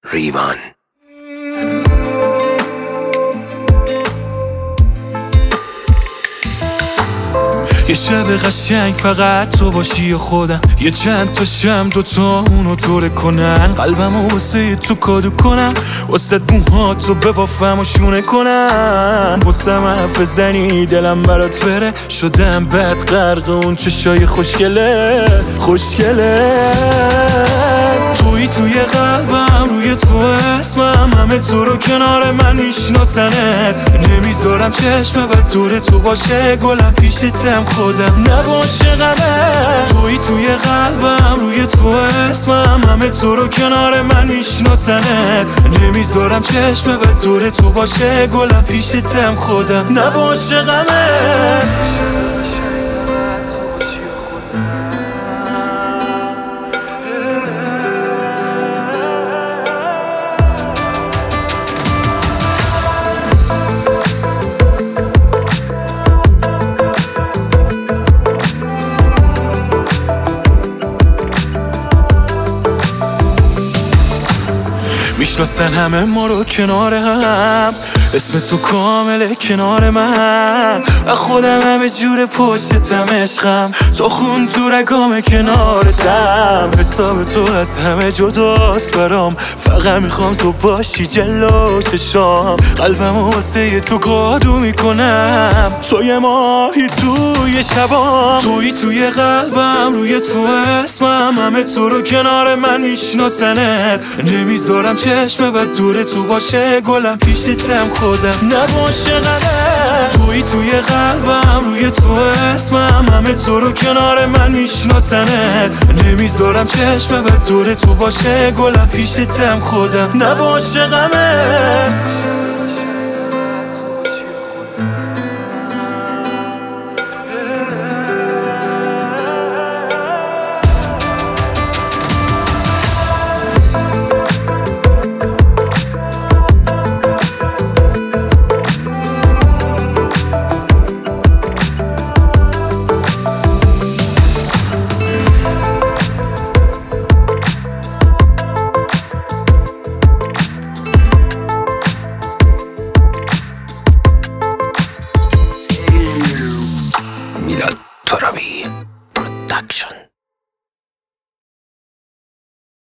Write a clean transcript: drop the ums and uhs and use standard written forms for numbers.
ریوان. یه شب قشنگ فقط تو باشی و خودم، یه چند تا شم دوتا اونو دوره کنن، قلبمو واسه تو کادو کنم، واسه موهاتو ببافم و شونه کنم، واسم حرف بزنی دلم برات بره، شدم بد غرق اون چشای خوشگله توی قلبم، روی تو اسمم، همه تو رو کنار من میشناسنت، نمیذارم چشم بد دور تو باشه، گلم پیشتم خودم نباشه غمت. توی قلبم، روی تو اسمم، همه تو رو کنار من میشناسنت، نمیذارم چشم بد دور تو باشه، گلم پیشتم خودم نباشه غمت. میشناسن همه ما رو کنار هم، اسم تو کامله کنار من، و خودم همه جور پشتم عشقم، تو خون تو رگام کنارتم، حساب تو از همه جداست برام، فقط میخوام تو باشی جلو چشام، قلبم واسه تو کادو میکنم، تو یه ماهی توی شبام، توی قلبم، روی تو اسمم، همه تو رو کنار من میشناسنت، نمیذارم چشم بد دور تو باشه، گلم پیشتم خودم نباشه غمت. توی قلبم، روی تو اسمم، همه تو رو کنار من میشناسنت، نمیذارم چشم بد دور تو باشه، گلم پیشتم خودم نباشه غمت.